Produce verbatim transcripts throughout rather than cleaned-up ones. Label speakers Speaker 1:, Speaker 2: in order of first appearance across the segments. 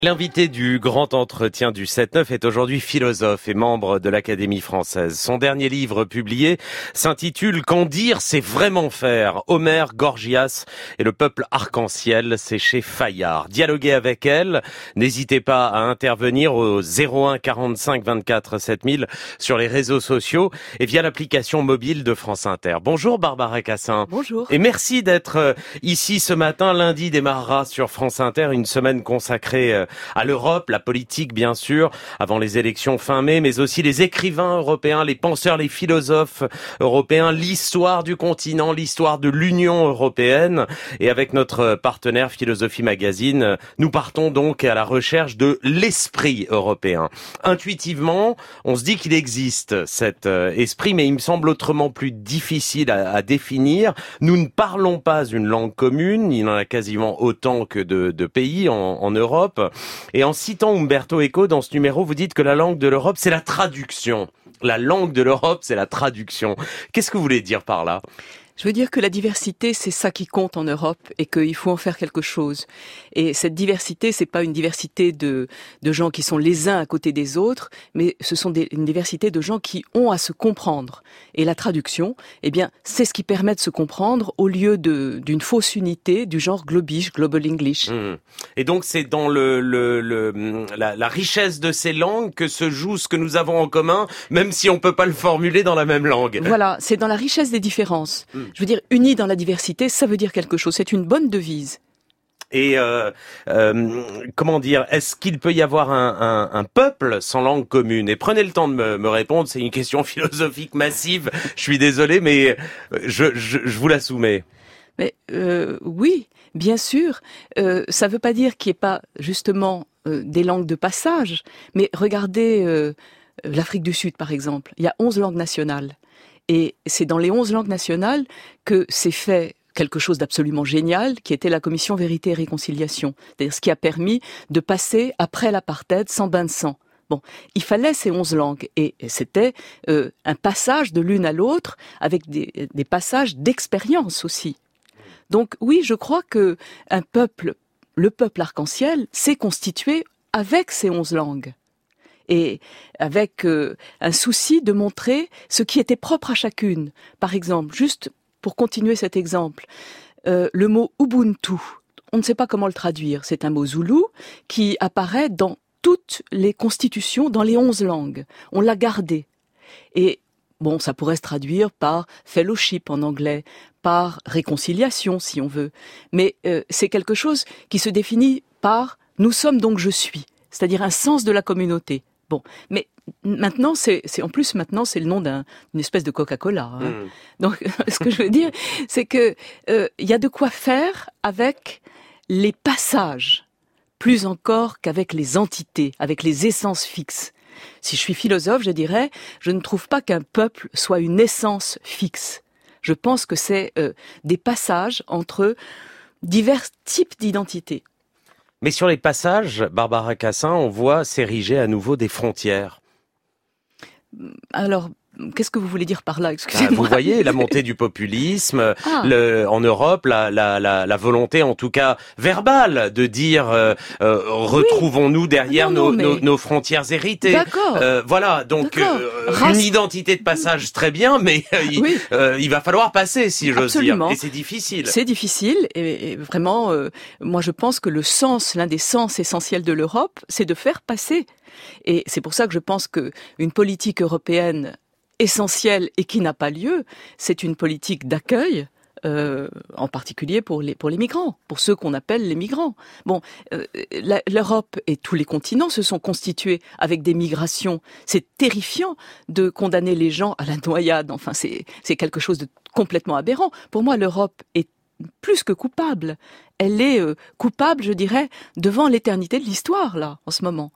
Speaker 1: L'invité du grand entretien du sept neuf est aujourd'hui philosophe et membre de l'Académie française. Son dernier livre publié s'intitule « Qu'en dire, c'est vraiment faire ». Homère, Gorgias et le peuple arc-en-ciel, c'est chez Fayard. Dialoguez avec elle, n'hésitez pas à intervenir au zéro un quarante-cinq vingt-quatre sept mille sur les réseaux sociaux et via l'application mobile de France Inter. Bonjour Barbara Cassin.
Speaker 2: Bonjour.
Speaker 1: Et merci d'être ici ce matin. Lundi démarrera sur France Inter une semaine consacrée à l'Europe, la politique bien sûr, avant les élections fin mai, mais aussi les écrivains européens, les penseurs, les philosophes européens, l'histoire du continent, l'histoire de l'Union européenne. Et avec notre partenaire Philosophie Magazine, nous partons donc à la recherche de l'esprit européen. Intuitivement, on se dit qu'il existe cet esprit, mais il me semble autrement plus difficile à, à définir. Nous ne parlons pas une langue commune, il y en a quasiment autant que de, de pays en, en Europe. Et en citant Umberto Eco dans ce numéro, vous dites que la langue de l'Europe, c'est la traduction. La langue de l'Europe, c'est la traduction. Qu'est-ce que vous voulez dire par là ?
Speaker 2: Je veux dire que la diversité, c'est ça qui compte en Europe et qu'il faut en faire quelque chose. Et cette diversité, c'est pas une diversité de, de gens qui sont les uns à côté des autres, mais ce sont des, une diversité de gens qui ont à se comprendre. Et la traduction, eh bien, c'est ce qui permet de se comprendre au lieu de, d'une fausse unité du genre globish, global English.
Speaker 1: Mmh. Et donc, c'est dans le, le, le, la, la richesse de ces langues que se joue ce que nous avons en commun, même si on peut pas le formuler dans la même langue.
Speaker 2: Voilà, c'est dans la richesse des différences. Mmh. Je veux dire, unis dans la diversité, ça veut dire quelque chose. C'est une bonne devise.
Speaker 1: Et euh, euh, comment dire, est-ce qu'il peut y avoir un, un, un peuple sans langue commune ? Et prenez le temps de me, me répondre, c'est une question philosophique massive, je suis désolé, mais je, je, je vous la soumets.
Speaker 2: Mais euh, oui, bien sûr, euh, ça ne veut pas dire qu'il n'y ait pas justement euh, des langues de passage, mais regardez euh, l'Afrique du Sud par exemple, il y a onze langues nationales. Et c'est dans les onze langues nationales que s'est fait quelque chose d'absolument génial, qui était la commission Vérité et Réconciliation. C'est-à-dire ce qui a permis de passer, après l'apartheid, sans bain de sang. Bon, il fallait ces onze langues, et c'était euh, un passage de l'une à l'autre, avec des, des passages d'expérience aussi. Donc oui, je crois que un peuple, le peuple arc-en-ciel, s'est constitué avec ces onze langues. Et avec euh, un souci de montrer ce qui était propre à chacune. Par exemple, juste pour continuer cet exemple, euh, le mot Ubuntu, on ne sait pas comment le traduire. C'est un mot zoulou qui apparaît dans toutes les constitutions, dans les onze langues. On l'a gardé. Et bon, ça pourrait se traduire par fellowship en anglais, par réconciliation si on veut. Mais euh, c'est quelque chose qui se définit par « nous sommes donc je suis », c'est-à-dire un sens de la communauté. Bon, mais maintenant, c'est, c'est en plus maintenant, c'est le nom d'un, d'une espèce de Coca-Cola. Hein. Mmh. Donc, ce que je veux dire, c'est que euh, y a de quoi faire avec les passages, plus encore qu'avec les entités, avec les essences fixes. Si je suis philosophe, je dirais, je ne trouve pas qu'un peuple soit une essence fixe. Je pense que c'est euh, des passages entre divers types d'identités.
Speaker 1: Mais sur les passages, Barbara Cassin, on voit s'ériger à nouveau des frontières.
Speaker 2: Alors, qu'est-ce que vous voulez dire par là ? Excusez-moi.
Speaker 1: Ah, vous voyez la montée du populisme ah. le, en Europe, la, la, la, la volonté, en tout cas verbale, de dire euh, euh, retrouvons-nous derrière non, non, nos, mais... nos, nos frontières héritées.
Speaker 2: D'accord.
Speaker 1: Euh, voilà, donc euh, Race... une identité de passage très bien, mais euh, oui. il, euh, il va falloir passer, si j'ose dire. Et c'est difficile.
Speaker 2: C'est difficile, et, et vraiment, euh, moi je pense que le sens, l'un des sens essentiels de l'Europe, c'est de faire passer. Et c'est pour ça que je pense que une politique européenne essentielle et qui n'a pas lieu, c'est une politique d'accueil, euh, en particulier pour les pour les migrants, pour ceux qu'on appelle les migrants. Bon, euh, la, l'Europe et tous les continents se sont constitués avec des migrations. C'est terrifiant de condamner les gens à la noyade. Enfin, c'est c'est quelque chose de complètement aberrant. Pour moi, l'Europe est plus que coupable. Elle est euh, coupable, je dirais, devant l'éternité de l'histoire là, en ce moment.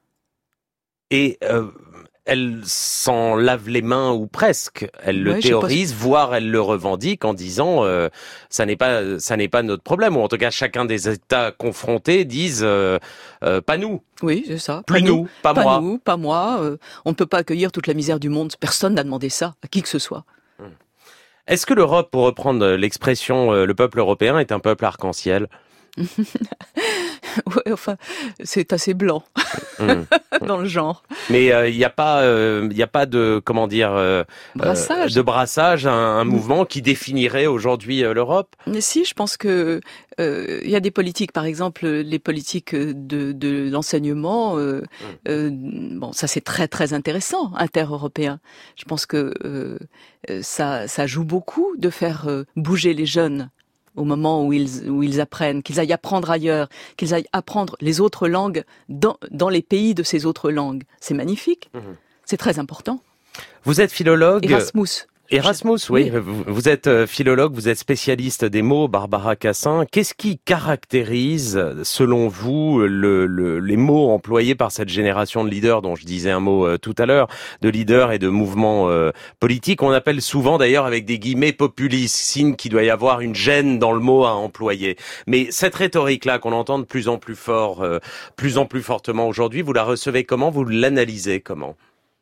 Speaker 1: Et euh, elle s'en lave les mains ou presque. Elle le ouais, théorise, pas... voire elle le revendique en disant euh, ça n'est pas ça n'est pas notre problème. Ou en tout cas, chacun des États confrontés disent euh, euh, pas nous.
Speaker 2: Oui, c'est ça.
Speaker 1: Plus
Speaker 2: pas
Speaker 1: nous,
Speaker 2: nous,
Speaker 1: pas,
Speaker 2: pas
Speaker 1: moi.
Speaker 2: Pas nous, pas moi. Euh, on ne peut pas accueillir toute la misère du monde. Personne n'a demandé ça à qui que ce soit.
Speaker 1: Est-ce que l'Europe, pour reprendre l'expression, euh, le peuple européen est un peuple arc-en-ciel ?
Speaker 2: Ouais, enfin, c'est assez blanc mmh. dans le genre.
Speaker 1: Mais il euh, n'y a pas, il euh, y a pas de, comment dire, euh,
Speaker 2: brassage,
Speaker 1: euh, de brassage, un, un mmh. mouvement qui définirait aujourd'hui euh, l'Europe.
Speaker 2: Mais si, je pense que il euh, y a des politiques, par exemple, les politiques de, de l'enseignement. Euh, mmh. euh, bon, ça c'est très très intéressant, inter-européen. Je pense que euh, ça, ça joue beaucoup de faire euh, bouger les jeunes au moment où ils, où ils apprennent, qu'ils aillent apprendre ailleurs, qu'ils aillent apprendre les autres langues dans, dans les pays de ces autres langues. C'est magnifique. Mmh. C'est très important.
Speaker 1: Vous êtes philologue.
Speaker 2: Erasmus.
Speaker 1: Erasmus, oui. oui. Vous êtes philologue, vous êtes spécialiste des mots, Barbara Cassin. Qu'est-ce qui caractérise, selon vous, le, le, les mots employés par cette génération de leaders, dont je disais un mot euh, tout à l'heure, de leaders et de mouvements euh, politiques? On appelle souvent, d'ailleurs, avec des guillemets, populistes, signe qu'il doit y avoir une gêne dans le mot à employer. Mais cette rhétorique-là, qu'on entend de plus en plus fort, euh, plus en plus fortement aujourd'hui, vous la recevez comment? Vous l'analysez comment?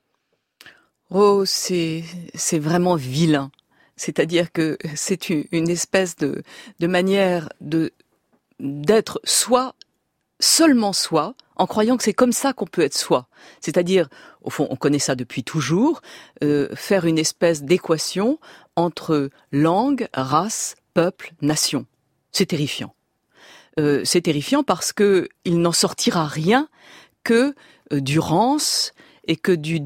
Speaker 2: Oh, c'est c'est vraiment vilain. C'est-à-dire que c'est une, une espèce de de manière de d'être soi, seulement soi, en croyant que c'est comme ça qu'on peut être soi. C'est-à-dire, au fond, on connaît ça depuis toujours, euh, faire une espèce d'équation entre langue, race, peuple, nation. C'est terrifiant. Euh, c'est terrifiant parce que il n'en sortira rien que euh, du rance et que du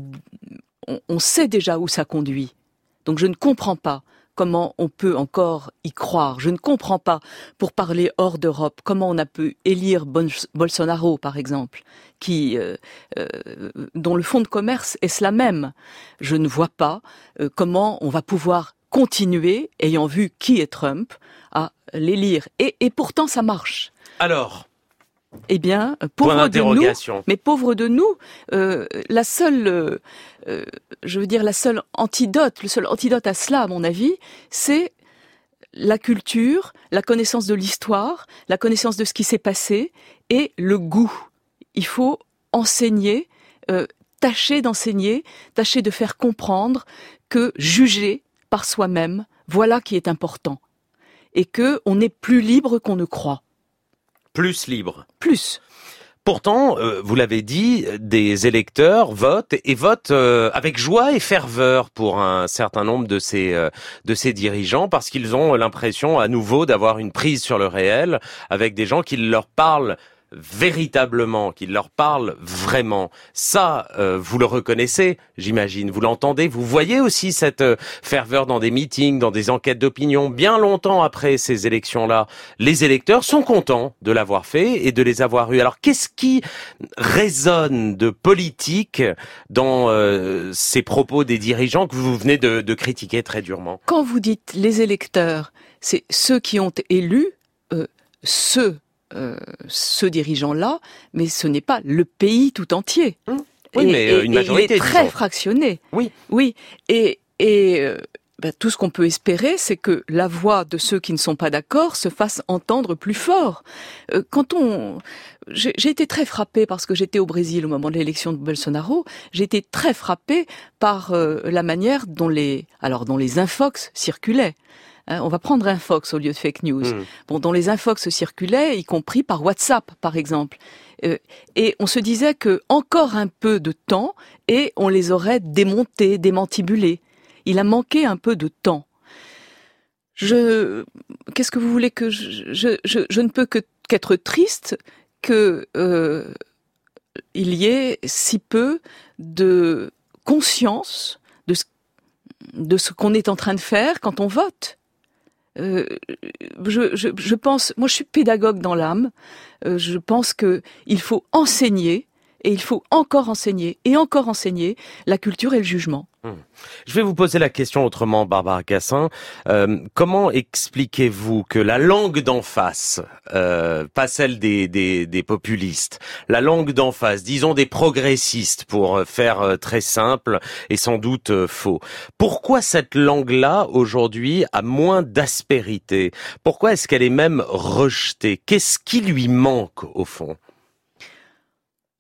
Speaker 2: on sait déjà où ça conduit. Donc je ne comprends pas comment on peut encore y croire. Je ne comprends pas, pour parler hors d'Europe, comment on a pu élire Bolsonaro, par exemple, qui, euh, euh, dont le fonds de commerce est cela même. Je ne vois pas euh, comment on va pouvoir continuer, ayant vu qui est Trump, à l'élire. Et, et pourtant ça marche.
Speaker 1: Alors
Speaker 2: Eh bien, pauvre de nous, mais pauvre de nous, euh, la seule, euh, je veux dire, la seule antidote, le seul antidote à cela, à mon avis, c'est la culture, la connaissance de l'histoire, la connaissance de ce qui s'est passé et le goût. Il faut enseigner, euh, tâcher d'enseigner, tâcher de faire comprendre que juger par soi-même, voilà qui est important. Et que on est plus libre qu'on ne croit.
Speaker 1: Plus libre.
Speaker 2: Plus.
Speaker 1: Pourtant, euh, vous l'avez dit, des électeurs votent et votent euh, avec joie et ferveur pour un certain nombre de ces euh, de ces dirigeants parce qu'ils ont l'impression à nouveau d'avoir une prise sur le réel avec des gens qui leur parlent véritablement, qu'il leur parle vraiment. Ça, euh, vous le reconnaissez, j'imagine. Vous l'entendez. Vous voyez aussi cette euh, ferveur dans des meetings, dans des enquêtes d'opinion. Bien longtemps après ces élections-là, les électeurs sont contents de l'avoir fait et de les avoir eus. Alors, qu'est-ce qui résonne de politique dans euh, ces propos des dirigeants que vous venez de, de critiquer très durement?
Speaker 2: Quand vous dites les électeurs, c'est ceux qui ont élu euh, ceux Euh, ce dirigeant-là, mais ce n'est pas le pays tout entier.
Speaker 1: Mmh. Oui, et, mais une majorité,
Speaker 2: il est très
Speaker 1: disons.
Speaker 2: fractionné.
Speaker 1: Oui,
Speaker 2: oui. Et, et euh, ben, tout ce qu'on peut espérer, c'est que la voix de ceux qui ne sont pas d'accord se fasse entendre plus fort. Euh, quand on, j'ai, j'ai été très frappée parce que j'étais au Brésil au moment de l'élection de Bolsonaro. J'ai été très frappée par euh, la manière dont les, alors dont les infox circulaient. On va prendre un Fox au lieu de fake news. Mmh. Bon, dont les infox circulaient, y compris par WhatsApp, par exemple. Euh, et on se disait que encore un peu de temps et on les aurait démontés, démantibulés. Il a manqué un peu de temps. Je, qu'est-ce que vous voulez que je, je, je, je ne peux que qu'être triste que euh, il y ait si peu de conscience de ce, de ce qu'on est en train de faire quand on vote. Euh, je, je, je pense, moi je suis pédagogue dans l'âme, euh, je pense que il faut enseigner, et il faut encore enseigner, et encore enseigner la culture et le jugement.
Speaker 1: Hum. Je vais vous poser la question autrement, Barbara Cassin. Euh, comment expliquez-vous que la langue d'en face, euh, pas celle des, des, des populistes, la langue d'en face, disons des progressistes, pour faire très simple et sans doute euh, faux, pourquoi cette langue-là, aujourd'hui, a moins d'aspérité? Pourquoi est-ce qu'elle est même rejetée? Qu'est-ce qui lui manque, au fond?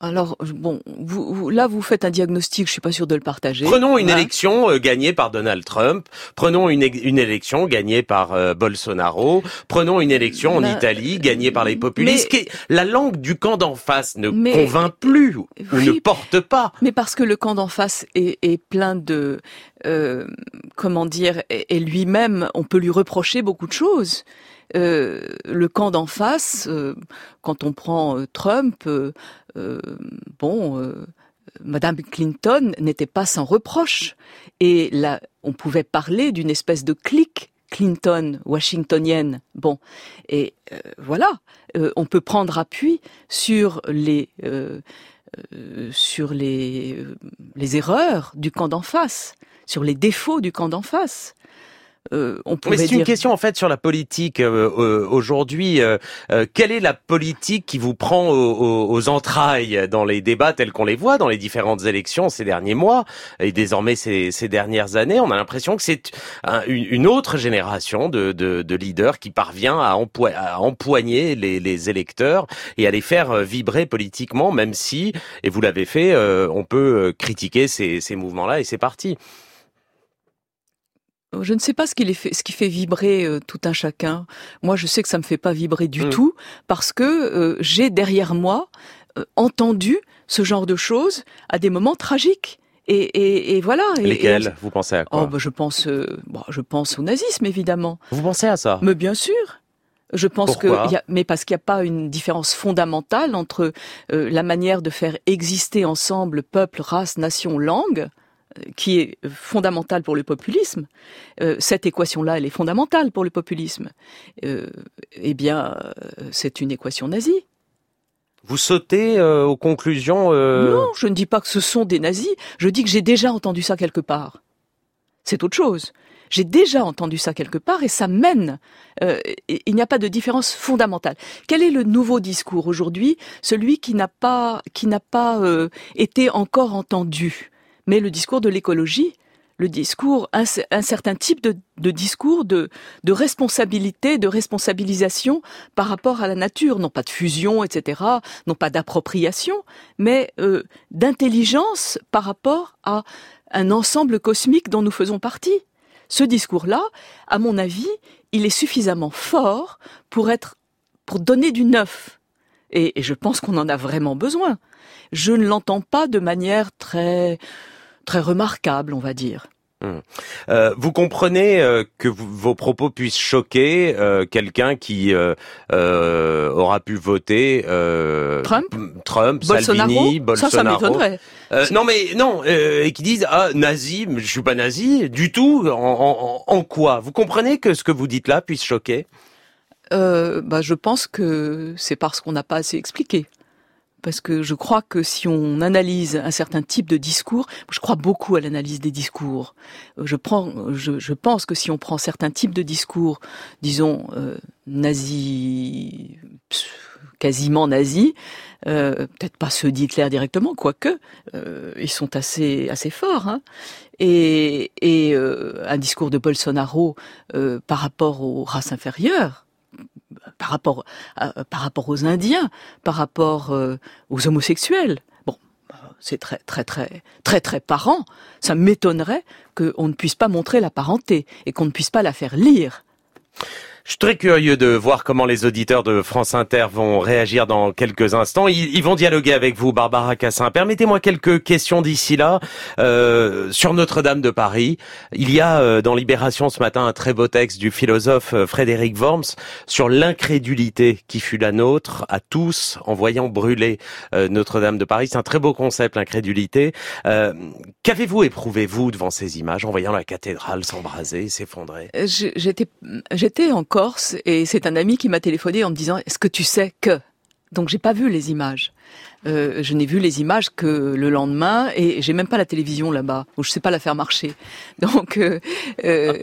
Speaker 2: Alors, bon, vous, vous, là, vous faites un diagnostic, je suis pas sûre de le partager.
Speaker 1: Prenons une
Speaker 2: hein.
Speaker 1: élection euh, gagnée par Donald Trump. Prenons une, une élection gagnée par euh, Bolsonaro. Prenons une élection en
Speaker 2: Ben,
Speaker 1: Italie gagnée par les populistes.
Speaker 2: mais-
Speaker 1: Qui- La langue du camp d'en face ne
Speaker 2: Mais-
Speaker 1: convainc plus ou
Speaker 2: Oui.
Speaker 1: ne porte pas.
Speaker 2: Mais parce que le camp d'en face est, est plein de, euh, comment dire, et et lui-même, on peut lui reprocher beaucoup de choses. Euh, le camp d'en face, euh, quand on prend euh, Trump, euh, euh, bon, euh, Madame Clinton n'était pas sans reproche. Et là, on pouvait parler d'une espèce de clique Clinton, washingtonienne. Bon, et euh, voilà, euh, on peut prendre appui sur les euh, euh, sur les euh, les erreurs du camp d'en face, sur les défauts du camp d'en face. Euh, on
Speaker 1: Mais
Speaker 2: pourrait
Speaker 1: c'est une
Speaker 2: dire
Speaker 1: question en fait sur la politique euh, euh, aujourd'hui. Euh, euh, quelle est la politique qui vous prend aux, aux- aux entrailles dans les débats tels qu'on les voit dans les différentes élections ces derniers mois et désormais ces, ces dernières années? On a l'impression que c'est un- une, une autre génération de, de, de leaders qui parvient à, empoi- à empoigner les, les électeurs et à les faire euh, vibrer politiquement, même si, et vous l'avez fait, euh, on peut euh, critiquer ces, ces mouvements-là et c'est parti.
Speaker 2: je ne sais pas ce qui les fait, ce qui fait vibrer euh, tout un chacun. Moi, je sais que ça me fait pas vibrer du
Speaker 1: Mm.
Speaker 2: tout parce que euh, j'ai derrière moi euh, entendu ce genre de choses à des moments tragiques. Et, et, et voilà. Et,
Speaker 1: Lesquels?
Speaker 2: et
Speaker 1: Vous pensez à quoi?
Speaker 2: oh, bah, je pense, euh, bon, je pense au nazisme évidemment.
Speaker 1: Vous pensez à ça?
Speaker 2: Mais bien sûr. Je pense
Speaker 1: Pourquoi
Speaker 2: que, il y a, mais parce qu'il n'y a pas une différence fondamentale entre euh, la manière de faire exister ensemble peuple, race, nation, langue, euh, qui est fondamentale pour le populisme. Euh, cette équation-là, elle est fondamentale pour le populisme. Euh, eh bien, euh, c'est une équation nazie.
Speaker 1: Vous sautez euh, aux conclusions euh...
Speaker 2: Non, je ne dis pas que ce sont des nazis. Je dis que j'ai déjà entendu ça quelque part. C'est autre chose. J'ai déjà entendu ça quelque part et ça mène. Euh, il n'y a pas de différence fondamentale. Quel est le nouveau discours aujourd'hui? Celui qui n'a pas, qui n'a pas euh, été encore entendu. Mais le discours de l'écologie, le discours, un, un certain type de, de discours de, de responsabilité, de responsabilisation par rapport à la nature, non pas de fusion, et cetera, non pas d'appropriation, mais euh, d'intelligence par rapport à un ensemble cosmique dont nous faisons partie. Ce discours-là, à mon avis, il est suffisamment fort pour être, pour donner du neuf. Et, et je pense qu'on en a vraiment besoin. Je ne l'entends pas de manière très, très remarquable, on va dire.
Speaker 1: Hum. Euh, vous comprenez euh, que vous, vos propos puissent choquer euh, quelqu'un qui euh, euh, aura pu voter euh,
Speaker 2: Trump,
Speaker 1: Trump,
Speaker 2: Bolsonaro,
Speaker 1: Salvini, Bolsonaro.
Speaker 2: Ça, ça m'étonnerait.
Speaker 1: Euh, non mais non, euh, et qui disent ah nazi, je suis pas nazi du tout. En, en, en quoi? Vous comprenez que ce que vous dites là puisse choquer?
Speaker 2: Euh, bah, je pense que c'est parce qu'on n'a pas assez expliqué. Parce que je crois que si on analyse un certain type de discours, je crois beaucoup à l'analyse des discours. Je prends, je, je pense que si on prend certains types de discours, disons euh, nazis, quasiment nazis, euh, peut-être pas ceux d'Hitler directement, quoique euh, ils sont assez assez forts. Hein. Et, et euh, un discours de Bolsonaro euh, par rapport aux races inférieures. Par rapport, à, par rapport aux Indiens, par rapport euh, aux homosexuels. Bon, c'est très, très, très, très, très parent. Ça m'étonnerait qu'on ne puisse pas montrer la parenté et qu'on ne puisse pas la faire lire.
Speaker 1: Je suis très curieux de voir comment les auditeurs de France Inter vont réagir dans quelques instants. Ils, ils vont dialoguer avec vous, Barbara Cassin. Permettez-moi quelques questions d'ici là. Euh, sur Notre-Dame de Paris, il y a euh, dans Libération ce matin un très beau texte du philosophe euh, Frédéric Worms sur l'incrédulité qui fut la nôtre à tous en voyant brûler euh, Notre-Dame de Paris. C'est un très beau concept, l'incrédulité. Euh, qu'avez-vous éprouvé, vous, devant ces images, en voyant la cathédrale s'embraser, s'effondrer?
Speaker 2: J'étais, j'étais encore Corse et c'est un ami qui m'a téléphoné en me disant est-ce que tu sais que donc j'ai pas vu les images euh, je n'ai vu les images que le lendemain et j'ai même pas la télévision là-bas où je sais pas la faire marcher donc euh, euh...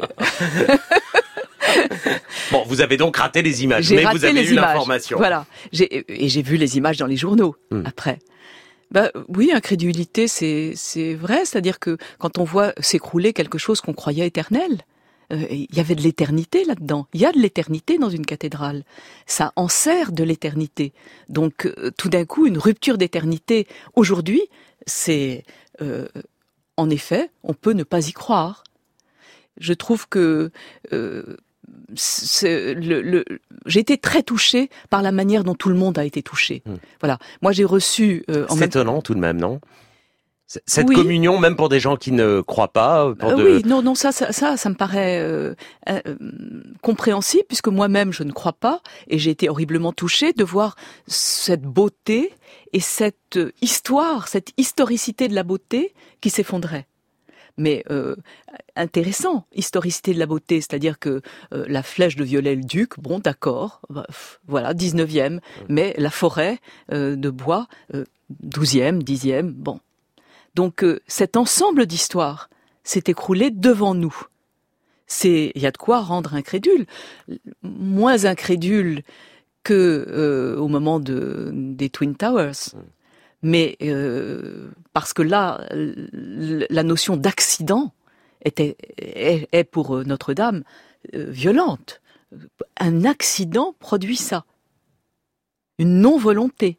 Speaker 1: Bon, vous avez donc raté les images,
Speaker 2: j'ai
Speaker 1: mais
Speaker 2: raté
Speaker 1: vous avez
Speaker 2: les
Speaker 1: eu
Speaker 2: images.
Speaker 1: l'information.
Speaker 2: Voilà, j'ai, et j'ai vu les images dans les journaux hmm. après. Bah oui, incrédulité, c'est c'est vrai, c'est-à-dire que quand on voit s'écrouler quelque chose qu'on croyait éternel, euh, il y avait de l'éternité là-dedans. Il y a de l'éternité dans une cathédrale. Ça enserre de l'éternité. Donc, euh, tout d'un coup, une rupture d'éternité, aujourd'hui, c'est... Euh, en effet, on peut ne pas y croire. Je trouve que... Euh, c'est le, le, j'ai été très touchée par la manière dont tout le monde a été touché. Mmh. Voilà. Moi, j'ai reçu... Euh,
Speaker 1: c'est étonnant tout de même, non ? Cette oui. communion, même pour des gens qui ne croient pas. Pour
Speaker 2: euh,
Speaker 1: de...
Speaker 2: Oui, non, non, ça, ça, ça, ça me paraît euh, euh, compréhensible, puisque moi-même je ne crois pas, et j'ai été horriblement touchée de voir cette beauté et cette histoire, cette historicité de la beauté qui s'effondrait. Mais euh, intéressant, historicité de la beauté, c'est-à-dire que euh, la flèche de Viollet-le-Duc, bon, d'accord, voilà, dix-neuvième, mais la forêt euh, de bois, euh, douzième, dixième, bon. Donc euh, cet ensemble d'histoires s'est écroulé devant nous. C'est, il y a de quoi rendre incrédule, moins incrédule que euh, au moment de des Twin Towers. Mais euh, parce que là, la notion d'accident était est, est pour Notre-Dame euh, violente. Un accident produit ça, une non-volonté.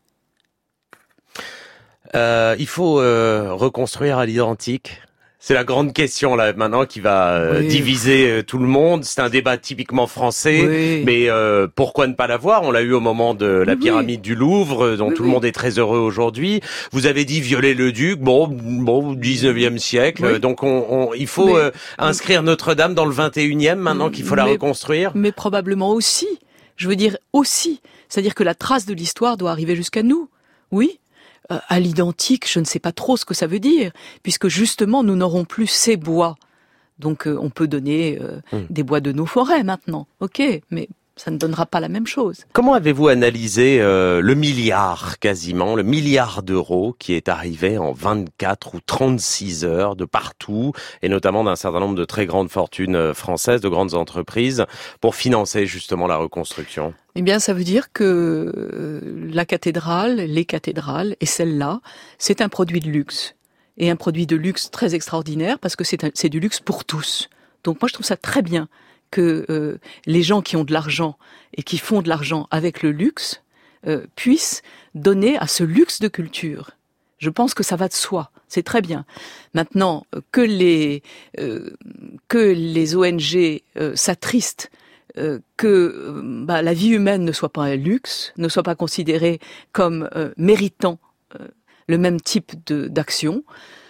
Speaker 1: Euh, il faut euh, reconstruire à l'identique. C'est la grande question là maintenant qui va euh, oui. diviser euh, tout le monde. C'est un débat typiquement français, oui. mais euh, pourquoi ne pas l'avoir ? On l'a eu au moment de la oui. pyramide du Louvre, dont oui, tout oui. le monde est très heureux aujourd'hui. Vous avez dit Viollet-le-Duc, bon, bon, dix-neuvième siècle. Oui. Donc on, on, il faut mais, euh, inscrire Notre-Dame dans le vingt et unième maintenant qu'il faut mais, la reconstruire.
Speaker 2: Mais probablement aussi. Je veux dire aussi. C'est-à-dire que la trace de l'histoire doit arriver jusqu'à nous. Oui. Euh, à l'identique, je ne sais pas trop ce que ça veut dire, puisque justement, nous n'aurons plus ces bois. Donc, euh, on peut donner euh, mmh. des bois de nos forêts maintenant, ok, mais ça ne donnera pas la même chose.
Speaker 1: Comment avez-vous analysé euh, le milliard, quasiment, le milliard d'euros qui est arrivé en vingt-quatre ou trente-six heures de partout, et notamment d'un certain nombre de très grandes fortunes françaises, de grandes entreprises, pour financer justement la reconstruction ?
Speaker 2: Eh bien, ça veut dire que la cathédrale, les cathédrales, et celle-là, c'est un produit de luxe. Et un produit de luxe très extraordinaire, parce que c'est, un, c'est du luxe pour tous. Donc moi, je trouve ça très bien que euh, les gens qui ont de l'argent et qui font de l'argent avec le luxe euh, puissent donner à ce luxe de culture. Je pense que ça va de soi, c'est très bien. Maintenant, que les, euh, que les O N G euh, s'attristent Euh, que euh, bah, la vie humaine ne soit pas un luxe, ne soit pas considérée comme euh, méritant euh, le même type de, d'action,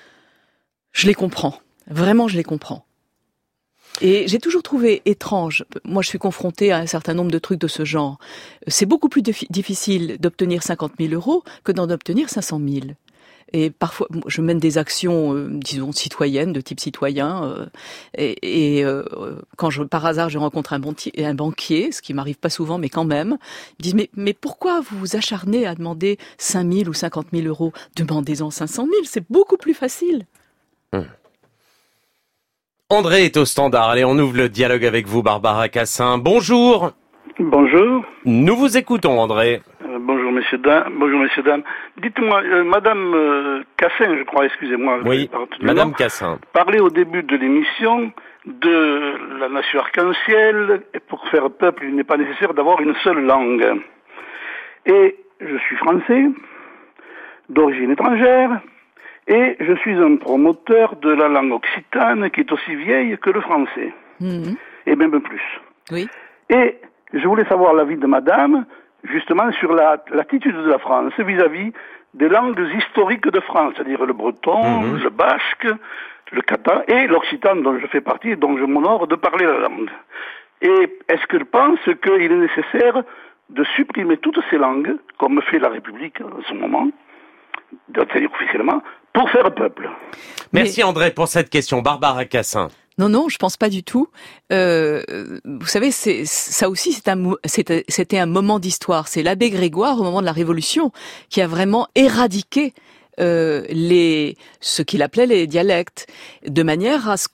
Speaker 2: je les comprends. Vraiment, je les comprends. Et j'ai toujours trouvé étrange, moi je suis confrontée à un certain nombre de trucs de ce genre, c'est beaucoup plus défi- difficile d'obtenir cinquante mille euros que d'en obtenir cinq cent mille. Et parfois, je mène des actions, euh, disons, citoyennes, de type citoyen. Euh, et et euh, quand je, par hasard, je rencontre un, bon, un banquier, ce qui m'arrive pas souvent, mais quand même, ils me disent, mais, mais pourquoi vous vous acharnez à demander cinq mille ou cinquante mille euros ? Demandez-en cinq cent mille, c'est beaucoup plus facile.
Speaker 1: Hum. André est au standard. Allez, on ouvre le dialogue avec vous, Barbara Cassin. Bonjour.
Speaker 3: Bonjour.
Speaker 1: Nous vous écoutons, André.
Speaker 3: Euh, bonjour, messieurs, dames. Bonjour, messieurs, dames. Dites-moi, euh, Madame euh, Cassin, je crois, excusez-moi.
Speaker 1: Oui, Madame nom, Cassin.
Speaker 3: Parlait au début de l'émission de la nation arc-en-ciel, et pour faire peuple, il n'est pas nécessaire d'avoir une seule langue. Et je suis français, d'origine étrangère, et je suis un promoteur de la langue occitane qui est aussi vieille que le français. Mmh. Et même plus.
Speaker 2: Oui.
Speaker 3: Et je voulais savoir l'avis de Madame, justement, sur la, l'attitude de la France vis-à-vis des langues historiques de France, c'est-à-dire le breton, mmh. le basque, le catalan et l'occitan dont je fais partie et dont je m'honore de parler la langue. Et est-ce qu'elle pense qu'il est nécessaire de supprimer toutes ces langues, comme fait la République en ce moment, c'est-à-dire officiellement, pour faire peuple?
Speaker 1: Merci Mais... André pour cette question. Barbara Cassin.
Speaker 2: Non, non, je pense pas du tout. Euh, vous savez, c'est, ça aussi, c'est un, c'était, c'était un moment d'histoire. C'est l'abbé Grégoire, au moment de la Révolution, qui a vraiment éradiqué euh, les, ce qu'il appelait les dialectes, de manière à ce que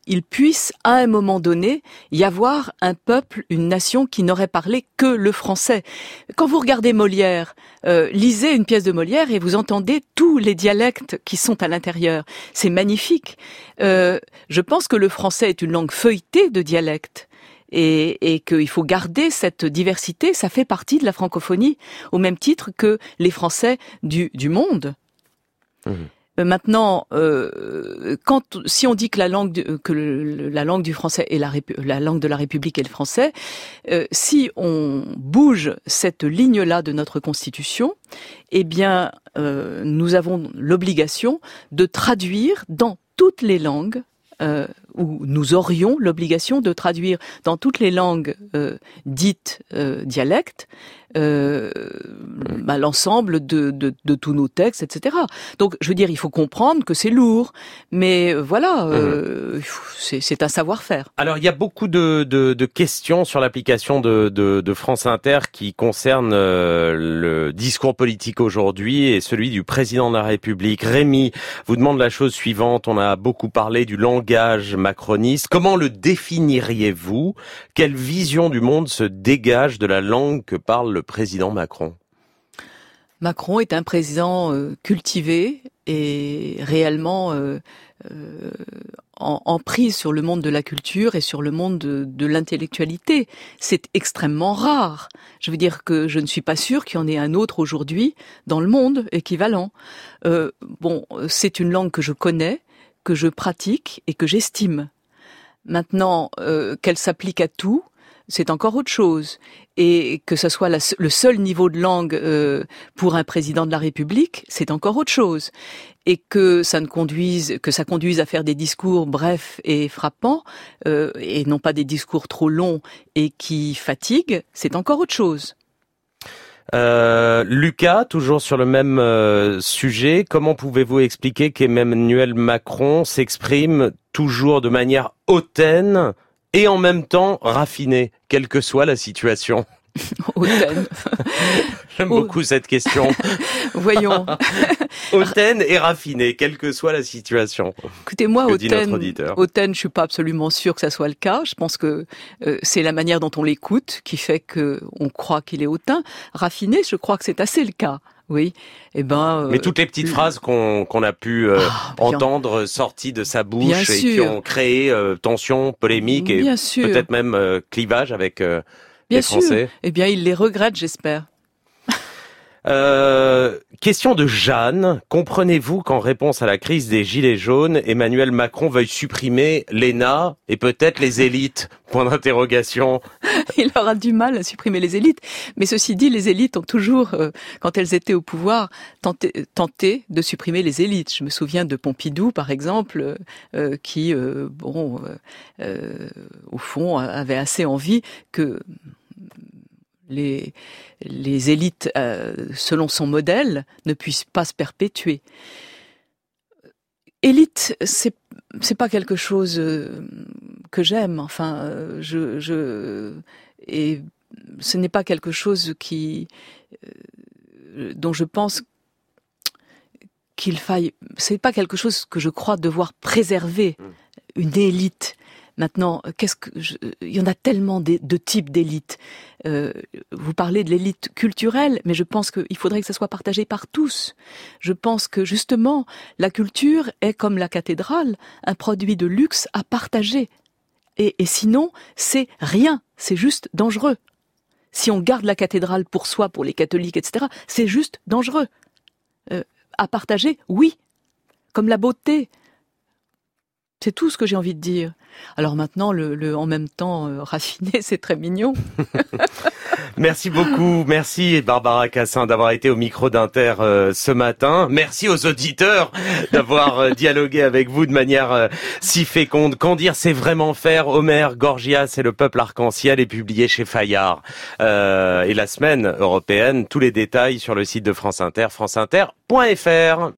Speaker 2: il puisse, à un moment donné, y avoir un peuple, une nation qui n'aurait parlé que le français. Quand vous regardez Molière, euh, lisez une pièce de Molière et vous entendez tous les dialectes qui sont à l'intérieur. C'est magnifique. Euh, je pense que le français est une langue feuilletée de dialectes. Et, et qu'il faut garder cette diversité, ça fait partie de la francophonie, au même titre que les Français du, du monde. Mmh. Maintenant, euh, quand si on dit que la langue du, que le, la langue du français est la, la langue de la République est le français, euh, si on bouge cette ligne-là de notre Constitution, eh bien, euh, nous avons l'obligation de traduire dans toutes les langues. Euh, où nous aurions l'obligation de traduire dans toutes les langues euh, dites euh, dialectes euh, bah, l'ensemble de, de, de tous nos textes, et cetera. Donc, je veux dire, il faut comprendre que c'est lourd, mais voilà, euh, mmh. c'est, c'est un savoir-faire.
Speaker 1: Alors, il y a beaucoup de, de, de questions sur l'application de, de, de France Inter qui concernent euh, le discours politique aujourd'hui et celui du président de la République. Rémi vous demande la chose suivante. On a beaucoup parlé du langage macroniste. Comment le définiriez-vous ? Quelle vision du monde se dégage de la langue que parle le président Macron ?
Speaker 2: Macron est un président euh, cultivé et réellement euh, euh, en, en prise sur le monde de la culture et sur le monde de, de l'intellectualité. C'est extrêmement rare. Je veux dire que je ne suis pas sûre qu'il y en ait un autre aujourd'hui dans le monde équivalent. Euh, bon, c'est une langue que je connais, que je pratique et que j'estime. Maintenant, euh, qu'elle s'applique à tout, c'est encore autre chose. Et que ce soit la, le seul niveau de langue euh, pour un président de la République, c'est encore autre chose. Et que ça ne conduise, que ça conduise à faire des discours brefs et frappants, euh, et non pas des discours trop longs et qui fatiguent, c'est encore autre chose.
Speaker 1: Euh, Lucas, toujours sur le même euh, sujet, comment pouvez-vous expliquer qu'Emmanuel Macron s'exprime toujours de manière hautaine et en même temps raffinée, quelle que soit la situation ?
Speaker 2: Hautaine.
Speaker 1: J'aime oh. beaucoup cette question.
Speaker 2: Voyons.
Speaker 1: Hautaine et raffinée, quelle que soit la situation.
Speaker 2: Écoutez, moi, hautaine, hautaine, je suis pas absolument sûre que ça soit le cas. Je pense que euh, c'est la manière dont on l'écoute qui fait que on croit qu'il est hautain. Raffiné, je crois que c'est assez le cas. Oui, eh ben. Euh,
Speaker 1: Mais toutes les petites euh, phrases qu'on qu'on a pu euh, ah, entendre sorties de sa bouche et qui ont créé euh, tension, polémique et peut-être même euh, clivage avec euh,
Speaker 2: bien
Speaker 1: les Français.
Speaker 2: Sûr. Eh bien, il les regrette, j'espère.
Speaker 1: Euh, question de Jeanne. Comprenez-vous qu'en réponse à la crise des Gilets jaunes, Emmanuel Macron veuille supprimer l'E N A et peut-être les élites ? Point d'interrogation.
Speaker 2: Il aura du mal à supprimer les élites. Mais ceci dit, les élites ont toujours, euh, quand elles étaient au pouvoir, tenté, tenté de supprimer les élites. Je me souviens de Pompidou, par exemple, euh, qui, euh, bon, euh, euh, au fond, avait assez envie que les, les élites, euh, selon son modèle, ne puissent pas se perpétuer. Élite, c'est c'est pas quelque chose euh, que j'aime. Enfin, euh, je je et ce n'est pas quelque chose qui euh, dont je pense qu'il faille. C'est pas quelque chose que je crois devoir préserver. Une élite. Maintenant, qu'est-ce que je, il y en a tellement de, de types d'élites. Euh, vous parlez de l'élite culturelle, mais je pense qu'il faudrait que ça soit partagé par tous. Je pense que justement, la culture est comme la cathédrale, un produit de luxe à partager. Et, et sinon, c'est rien, c'est juste dangereux. Si on garde la cathédrale pour soi, pour les catholiques, et cetera, c'est juste dangereux. Euh, à partager, oui, comme la beauté. C'est tout ce que j'ai envie de dire. Alors maintenant, le, le en même temps euh, raffiné, c'est très mignon.
Speaker 1: Merci beaucoup, merci Barbara Cassin d'avoir été au micro d'Inter euh, ce matin. Merci aux auditeurs d'avoir euh, dialogué avec vous de manière euh, si féconde. Qu'en dire, c'est vraiment faire. Homère, Gorgias et le peuple arc-en-ciel est publié chez Fayard. Euh, et la semaine européenne, tous les détails sur le site de France Inter, franceinter point f r.